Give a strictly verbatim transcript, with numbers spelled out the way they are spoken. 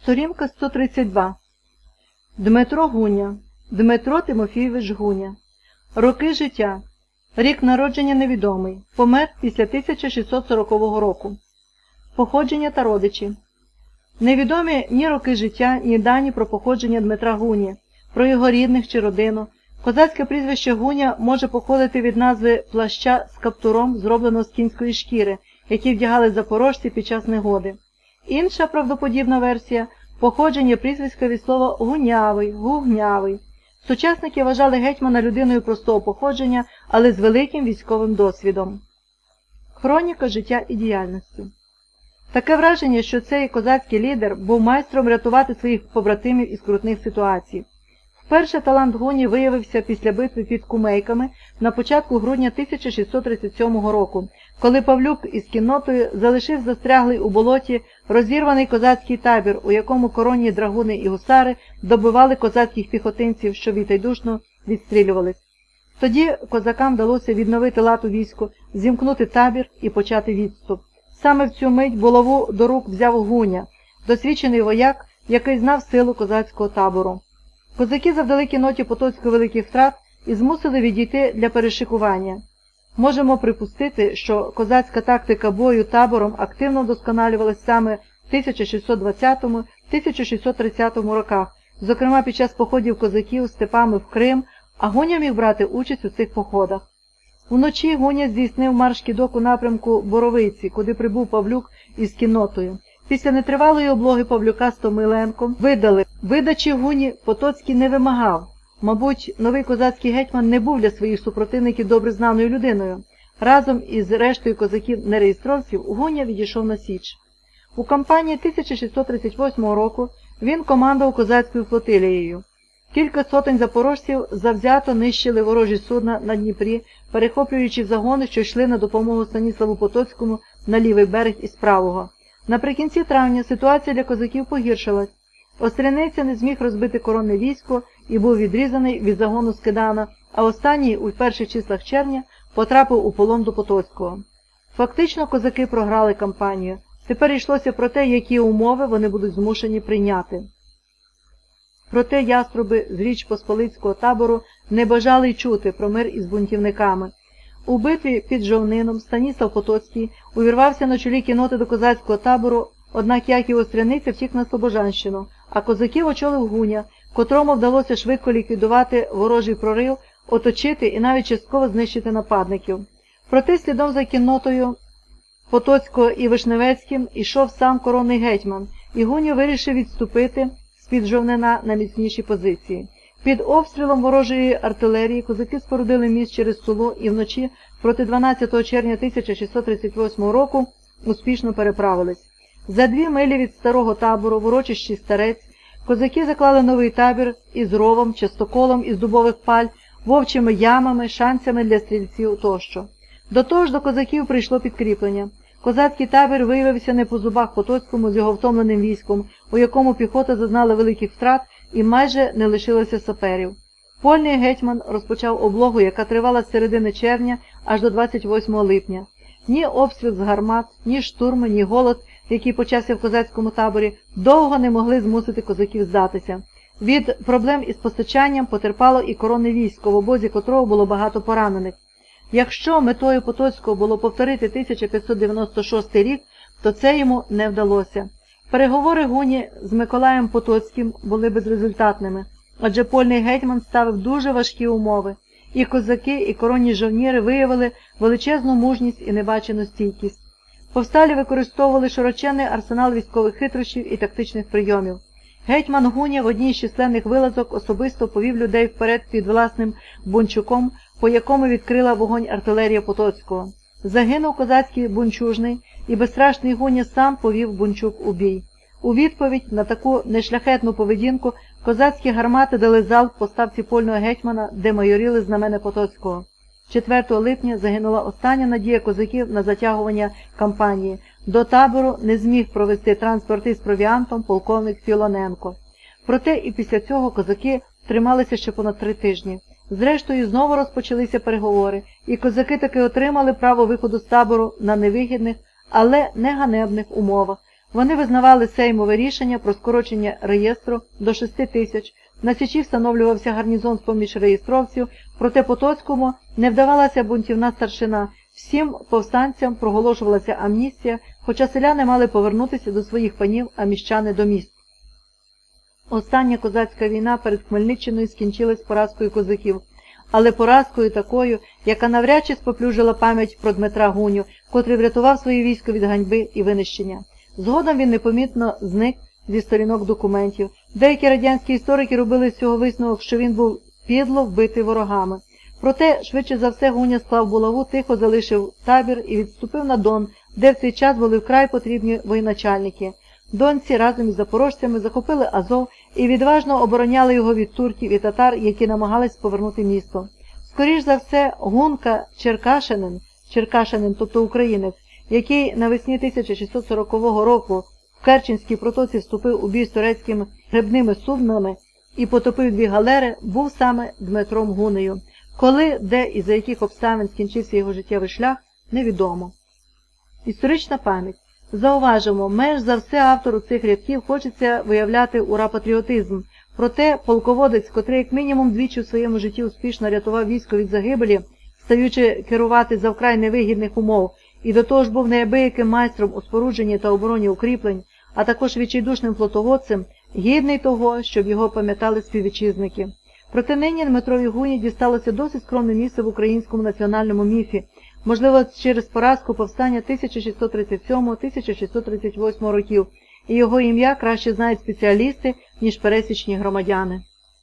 Сторінка сто тридцять два. Дмитро Гуня. Дмитро Тимофійович Гуня. Роки життя. Рік народження невідомий. Помер після тисяча шістсот сорокового року. Походження та родичі. Невідомі ні роки життя, ні дані про походження Дмитра Гуні, про його рідних чи родину. Козацьке прізвище Гуня може походити від назви плаща з каптуром, зробленого з кінської шкіри, які вдягали запорожці під час негоди. Інша правдоподібна версія – походження прізвиська від слова «гунявий», «гугнявий». Сучасники вважали гетьмана людиною простого походження, але з великим військовим досвідом. Хроніка життя і діяльності. Таке враження, що цей козацький лідер був майстром рятувати своїх побратимів із скрутних ситуацій. Вперше талант Гуні виявився після битви під Кумейками на початку грудня тисяча шістсот тридцять сьомого року, коли Павлюк із кіннотою залишив застряглий у болоті розірваний козацький табір, у якому коронні драгуни і гусари добивали козацьких піхотинців, що відчайдушно відстрілювались. Тоді козакам вдалося відновити лад у війську, зімкнути табір і почати відступ. Саме в цю мить булаву до рук взяв Гуня, досвідчений вояк, який знав силу козацького табору. Козаки завдали кінноті Потоцької великих втрат і змусили відійти для перешикування. Можемо припустити, що козацька тактика бою табором активно вдосконалювалась саме в тисяча шістсот двадцятому - тисяча шістсот тридцятому роках, зокрема під час походів козаків степами в Крим, а Гуня міг брати участь у цих походах. Уночі Гуня здійснив марш-кидок у напрямку Боровиці, куди прибув Павлюк із кіннотою. Після нетривалої облоги Павлюка з Томиленком видали. Видачі Гуні Потоцький не вимагав. Мабуть, новий козацький гетьман не був для своїх супротивників добре знаною людиною. Разом із рештою козаків-нереєстровців Гуня відійшов на Січ. У кампанії тисяча шістсот тридцять восьмого року він командував козацькою флотилією. Кілька сотень запорожців завзято нищили ворожі судна на Дніпрі, перехоплюючи загони, що йшли на допомогу Станіславу Потоцькому на лівий берег із правого. Наприкінці травня ситуація для козаків погіршилась. Остряниця не зміг розбити коронне військо і був відрізаний від загону Скидана, а останній у перших числах червня потрапив у полон до Потоцького. Фактично козаки програли кампанію. Тепер йшлося про те, які умови вони будуть змушені прийняти. Проте яструби з Річ Посполицького табору не бажали й чути про мир із бунтівниками. У битві під Жовнином Станіслав Потоцький увірвався на чолі кінноти до козацького табору, однак Яків Остряниця втік на Слобожанщину, а козаків очолив Гуня, котрому вдалося швидко ліквідувати ворожий прорив, оточити і навіть частково знищити нападників. Проте слідом за кіннотою Потоцького і Вишневецьким ішов сам коронний гетьман, і Гуня вирішив відступити з-під Жовнина на міцніші позиції. Під обстрілом ворожої артилерії козаки спорудили міст через Сулу і вночі проти дванадцятого червня тисяча шістсот тридцять восьмого року успішно переправились. За дві милі від старого табору в урочищі Старець козаки заклали новий табір із ровом, частоколом із дубових паль, вовчими ямами, шанцями для стрільців тощо. До того ж до козаків прийшло підкріплення. Козацький табір виявився не по зубах Потоцькому з його втомленим військом, у якому піхота зазнала великих втрат і майже не лишилося саперів. Польний гетьман розпочав облогу, яка тривала з середини червня аж до двадцять восьмого липня. Ні обстріл з гармат, ні штурми, ні голод, який почався в козацькому таборі, довго не могли змусити козаків здатися. Від проблем із постачанням потерпало і коронне військо, в обозі котрого було багато поранених. Якщо метою Потоцького було повторити тисяча п'ятсот дев'яносто шостий рік, то це йому не вдалося. Переговори Гуні з Миколаєм Потоцьким були безрезультатними, адже польний гетьман ставив дуже важкі умови. І козаки, і коронні жовніри виявили величезну мужність і небачену стійкість. Повсталі використовували широченний арсенал військових хитрощів і тактичних прийомів. Гетьман Гуня в одній з численних вилазок особисто повів людей вперед під власним Бунчуком, по якому відкрила вогонь артилерія Потоцького. Загинув козацький Бунчужний, і безстрашний Гуня сам повів Бунчук у бій. У відповідь на таку нешляхетну поведінку козацькі гармати дали залп по ставці польного гетьмана, де майоріли знамена Потоцького. четвертого липня загинула остання надія козаків на затягування кампанії. До табору не зміг провести транспорти з провіантом полковник Філоненко. Проте і після цього козаки трималися ще понад три тижні. Зрештою, знову розпочалися переговори, і козаки таки отримали право виходу з табору на невигідних, але не ганебних умовах. Вони визнавали сеймове рішення про скорочення реєстру до шести тисяч. На Січі встановлювався гарнізон з-поміж реєстровців, проте Потоцькому не вдавалася бунтівна старшина. Всім повстанцям проголошувалася амністія, хоча селяни мали повернутися до своїх панів, а міщани до міст. Остання козацька війна перед Хмельниччиною скінчилась поразкою козаків, але поразкою такою, яка навряд чи споплюжила пам'ять про Дмитра Гуню, котрий врятував своє військо від ганьби і винищення. Згодом він непомітно зник зі сторінок документів. Деякі радянські історики робили з цього висновок, що він був підло вбитий ворогами. Проте, швидше за все, Гуня склав булаву, тихо залишив табір і відступив на Дон, де в цей час були вкрай потрібні воєначальники. Донці разом із запорожцями захопили Азов і відважно обороняли його від турків і татар, які намагались повернути місто. Скоріш за все, Гунка Черкашинин, Черкашинин, тобто українець, який навесні тисяча шістсот сорокового року в Керченській протоці вступив у бій з турецькими гребними суднами і потопив дві галери, був саме Дмитром Гунею. Коли, де і за яких обставин скінчився його життєвий шлях, невідомо. Історична пам'ять. Зауважимо, менш за все автору цих рядків хочеться виявляти ура-патріотизм. Проте полководець, котрий як мінімум двічі в своєму житті успішно рятував військо від загибелі, стаючи керувати за вкрай невигідних умов, і до того ж був неабияким майстром у спорудженні та обороні укріплень, а також відчайдушним флотоводцем, гідний того, щоб його пам'ятали співвітчизники. Проте нині Дмитрові Гуні дісталося досить скромне місце в українському національному міфі, можливо, через поразку повстання тисяча шістсот тридцять сьомого — тисяча шістсот тридцять восьмого років, і його ім'я краще знають спеціалісти, ніж пересічні громадяни.